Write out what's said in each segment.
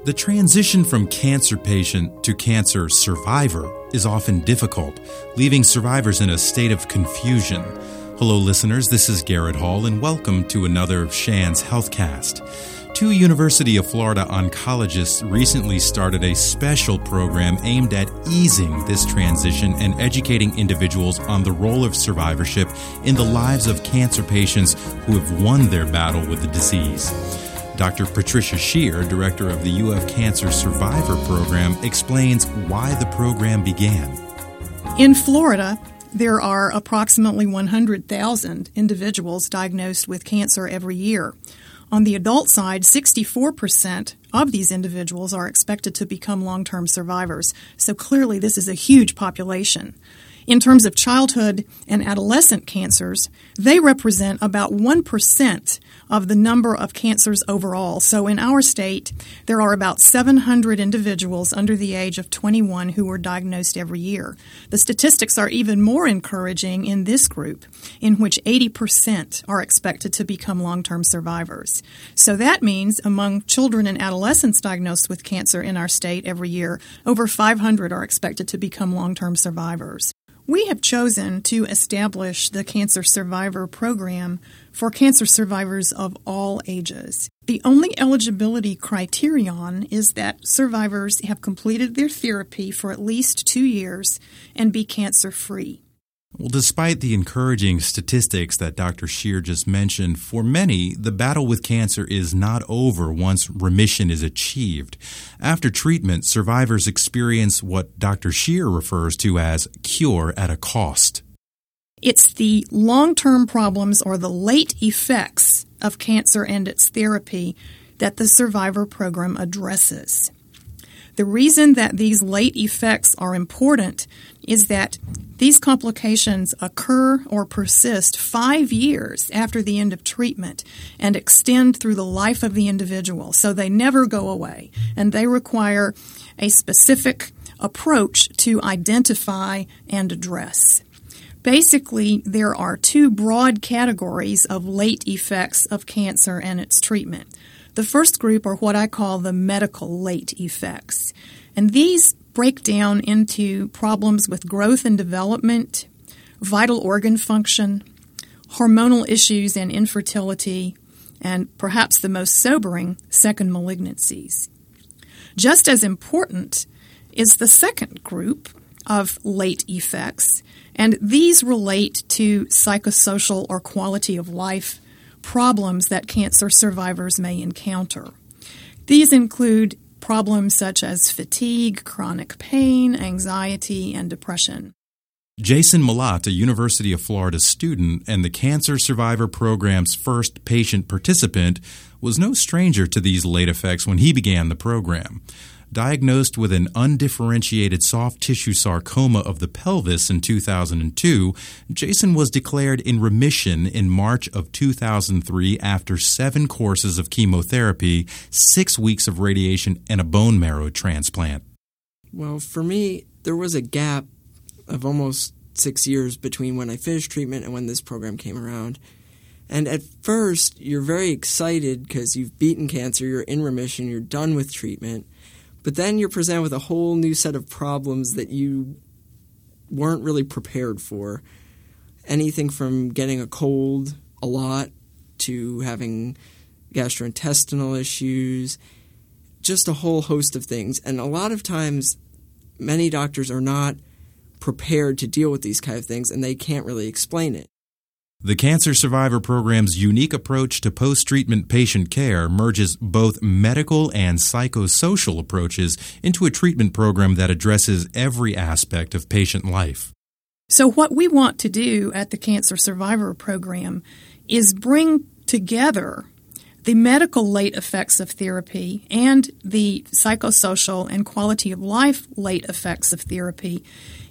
The transition from cancer patient to cancer survivor is often difficult, leaving survivors in a state of confusion. Hello, listeners. This is Garrett Hall, and welcome to another of Shan's HealthCast. Two University of Florida oncologists recently started a special program aimed at easing this transition and educating individuals on the role of survivorship in the lives of cancer patients who have won their battle with the disease. Dr. Patricia Scheer, director of the UF Cancer Survivor Program, explains why the program began. In Florida, there are approximately 100,000 individuals diagnosed with cancer every year. On the adult side, 64% of these individuals are expected to become long-term survivors. So clearly, this is a huge population. In terms of childhood and adolescent cancers, they represent about 1% of the number of cancers overall. So in our state, there are about 700 individuals under the age of 21 who are diagnosed every year. The statistics are even more encouraging in this group, in which 80% are expected to become long-term survivors. So that means among children and adolescents diagnosed with cancer in our state every year, over 500 are expected to become long-term survivors. We have chosen to establish the Cancer Survivor Program for cancer survivors of all ages. The only eligibility criterion is that survivors have completed their therapy for at least 2 years and be cancer-free. Well, despite the encouraging statistics that Dr. Scheer just mentioned, for many, the battle with cancer is not over once remission is achieved. After treatment, survivors experience what Dr. Scheer refers to as cure at a cost. It's the long-term problems or the late effects of cancer and its therapy that the Survivor Program addresses. The reason that these late effects are important is that these complications occur or persist 5 years after the end of treatment and extend through the life of the individual. So they never go away, and they require a specific approach to identify and address. Basically, there are two broad categories of late effects of cancer and its treatment. The first group are what I call the medical late effects, and these break down into problems with growth and development, vital organ function, hormonal issues and infertility, and perhaps the most sobering, second malignancies. Just as important is the second group of late effects, and these relate to psychosocial or quality of life problems that cancer survivors may encounter. These include problems such as fatigue, chronic pain, anxiety, and depression. Jason Malat, a University of Florida student and the Cancer Survivor Program's first patient participant, was no stranger to these late effects when he began the program. Diagnosed with an undifferentiated soft tissue sarcoma of the pelvis in 2002, Jason was declared in remission in March of 2003 after 7 courses of chemotherapy, 6 weeks of radiation, and a bone marrow transplant. Well, for me, there was a gap of almost 6 years between when I finished treatment and when this program came around. And at first, you're very excited because you've beaten cancer, you're in remission, you're done with treatment. But then you're presented with a whole new set of problems that you weren't really prepared for. Anything from getting a cold a lot to having gastrointestinal issues, just a whole host of things. And a lot of times, many doctors are not prepared to deal with these kind of things, and they can't really explain it. The Cancer Survivor Program's unique approach to post-treatment patient care merges both medical and psychosocial approaches into a treatment program that addresses every aspect of patient life. So what we want to do at the Cancer Survivor Program is bring together the medical late effects of therapy and the psychosocial and quality of life late effects of therapy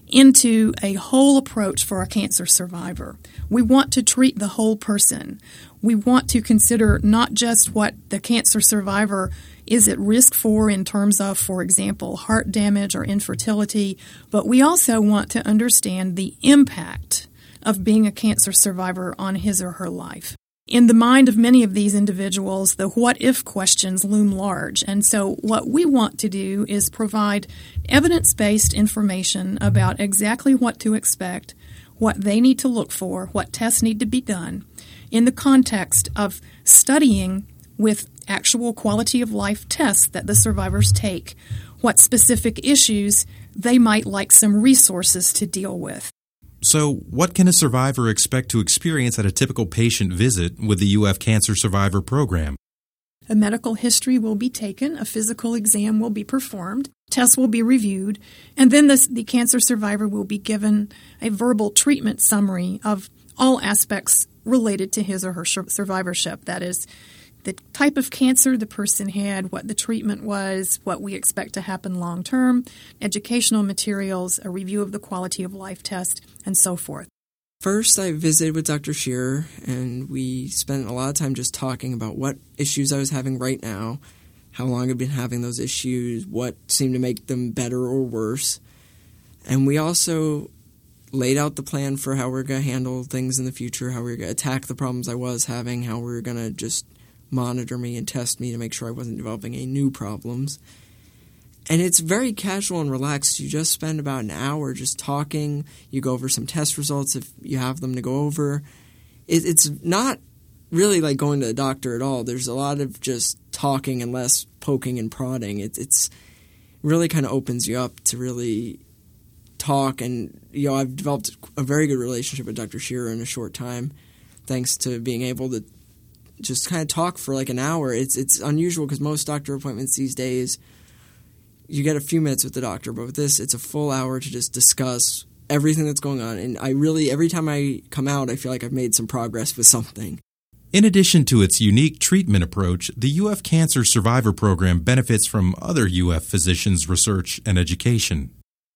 into a whole approach for a cancer survivor. We want to treat the whole person. We want to consider not just what the cancer survivor is at risk for in terms of, for example, heart damage or infertility, but we also want to understand the impact of being a cancer survivor on his or her life. In the mind of many of these individuals, the what-if questions loom large. And so what we want to do is provide evidence-based information about exactly what to expect, what they need to look for, what tests need to be done, in the context of studying with actual quality of life tests that the survivors take, what specific issues they might like some resources to deal with. So, what can a survivor expect to experience at a typical patient visit with the UF Cancer Survivor Program? A medical history will be taken, a physical exam will be performed, tests will be reviewed, and then the cancer survivor will be given a verbal treatment summary of all aspects related to his or her survivorship. That is, the type of cancer the person had, what the treatment was, what we expect to happen long term, educational materials, a review of the quality of life test, and so forth. First, I visited with Dr. Shearer, and we spent a lot of time just talking about what issues I was having right now, how long I've been having those issues, what seemed to make them better or worse. And we also laid out the plan for how we're going to handle things in the future, how we were going to attack the problems I was having, how we were going to just monitor me and test me to make sure I wasn't developing any new problems. And it's very casual and relaxed. You just spend about an hour just talking. You go over some test results if you have them to go over. It's not really like going to the doctor at all. There's a lot of just talking and less poking and prodding. It's really kind of opens you up to really talk. And, I've developed a very good relationship with Dr. Shearer in a short time, thanks to being able to just kind of talk for like an hour. It's unusual because most doctor appointments these days, you get a few minutes with the doctor, but with this, it's a full hour to just discuss everything that's going on. And every time I come out, I feel like I've made some progress with something. In addition to its unique treatment approach, the UF Cancer Survivor Program benefits from other UF physicians' research and education.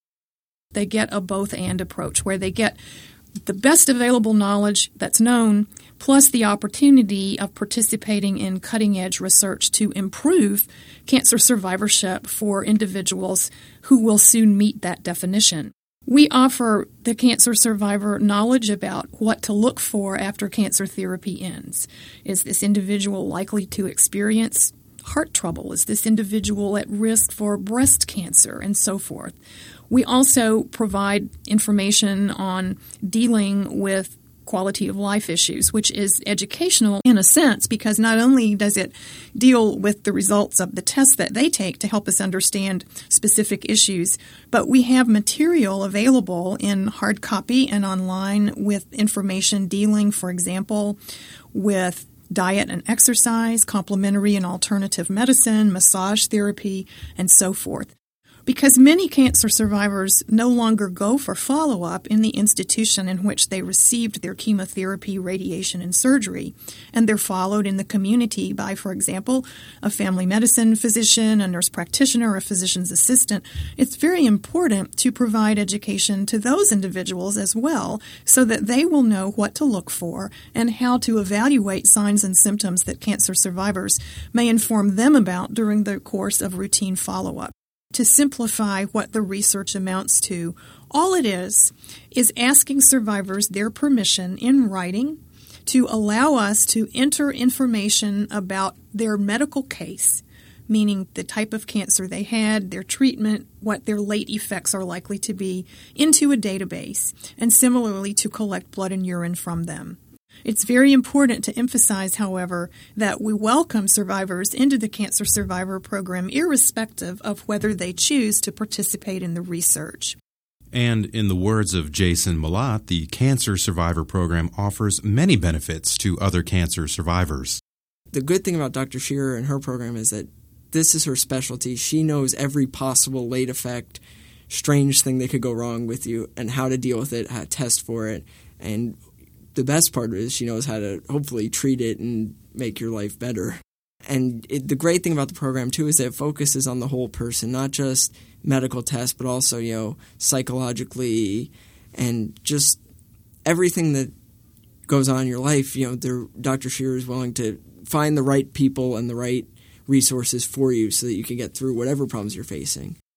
They get a both-and approach where they get the best available knowledge that's known, plus the opportunity of participating in cutting-edge research to improve cancer survivorship for individuals who will soon meet that definition. We offer the cancer survivor knowledge about what to look for after cancer therapy ends. Is this individual likely to experience heart trouble? Is this individual at risk for breast cancer? And so forth. We also provide information on dealing with quality of life issues, which is educational in a sense because not only does it deal with the results of the tests that they take to help us understand specific issues, but we have material available in hard copy and online with information dealing, for example, with diet and exercise, complementary and alternative medicine, massage therapy, and so forth. Because many cancer survivors no longer go for follow-up in the institution in which they received their chemotherapy, radiation, and surgery, and they're followed in the community by, for example, a family medicine physician, a nurse practitioner, a physician's assistant. It's very important to provide education to those individuals as well so that they will know what to look for and how to evaluate signs and symptoms that cancer survivors may inform them about during the course of routine follow-up. To simplify what the research amounts to, all it is asking survivors their permission in writing to allow us to enter information about their medical case, meaning the type of cancer they had, their treatment, what their late effects are likely to be, into a database, and similarly to collect blood and urine from them. It's very important to emphasize, however, that we welcome survivors into the Cancer Survivor Program irrespective of whether they choose to participate in the research. And in the words of Jason Malat, the Cancer Survivor Program offers many benefits to other cancer survivors. The good thing about Dr. Shearer and her program is that this is her specialty. She knows every possible late effect, strange thing that could go wrong with you, and how to deal with it, how to test for it, and the best part is she knows how to hopefully treat it and make your life better. And the great thing about the program, too, is that it focuses on the whole person, not just medical tests, but also, psychologically and just everything that goes on in your life. Dr. Shearer is willing to find the right people and the right resources for you so that you can get through whatever problems you're facing.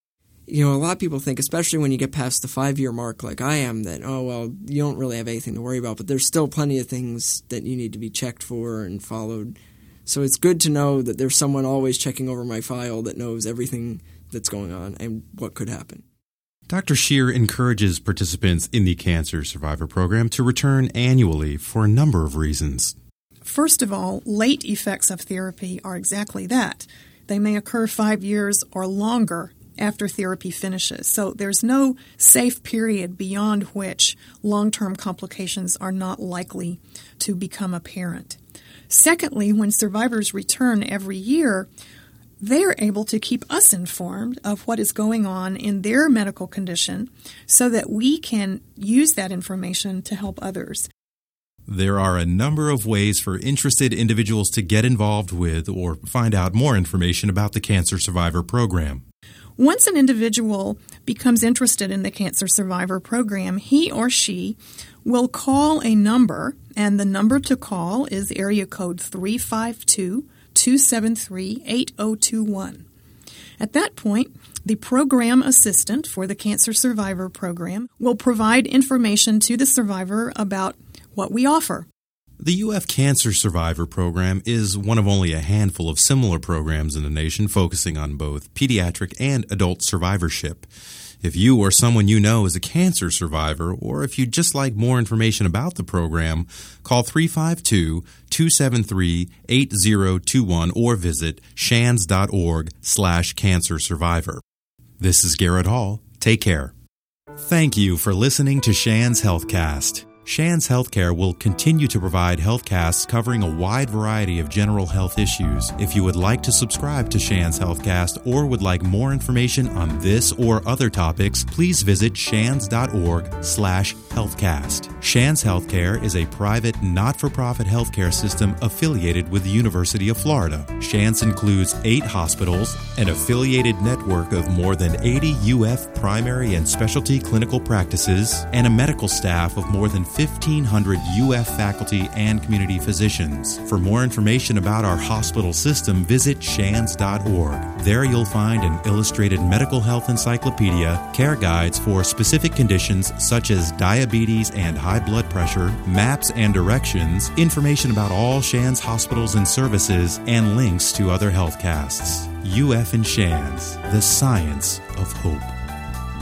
a lot of people think, especially when you get past the 5-year mark like I am, that, you don't really have anything to worry about, but there's still plenty of things that you need to be checked for and followed. So it's good to know that there's someone always checking over my file that knows everything that's going on and what could happen. Dr. Scheer encourages participants in the Cancer Survivor Program to return annually for a number of reasons. First of all, late effects of therapy are exactly that. They may occur 5 years or longer after therapy finishes. So there's no safe period beyond which long-term complications are not likely to become apparent. Secondly, when survivors return every year, they're able to keep us informed of what is going on in their medical condition so that we can use that information to help others. There are a number of ways for interested individuals to get involved with or find out more information about the Cancer Survivor Program. Once an individual becomes interested in the Cancer Survivor Program, he or she will call a number, and the number to call is area code 352-273-8021. At that point, the program assistant for the Cancer Survivor Program will provide information to the survivor about what we offer. The UF Cancer Survivor Program is one of only a handful of similar programs in the nation focusing on both pediatric and adult survivorship. If you or someone you know is a cancer survivor, or if you'd just like more information about the program, call 352-273-8021 or visit shands.org/cancersurvivor. This is Garrett Hall. Take care. Thank you for listening to Shands Healthcast. Shands Healthcare will continue to provide healthcasts covering a wide variety of general health issues. If you would like to subscribe to Shands Healthcast or would like more information on this or other topics, please visit shands.org/healthcast. Shands Healthcare is a private, not-for-profit healthcare system affiliated with the University of Florida. Shands includes 8 hospitals, an affiliated network of more than 80 UF primary and specialty clinical practices, and a medical staff of more than 1,500 UF faculty and community physicians. For more information about our hospital system, visit shands.org. There you'll find an illustrated medical health encyclopedia, care guides for specific conditions such as diabetes and high blood pressure, maps and directions, information about all Shands hospitals and services, and links to other healthcasts. UF and Shands, the science of hope.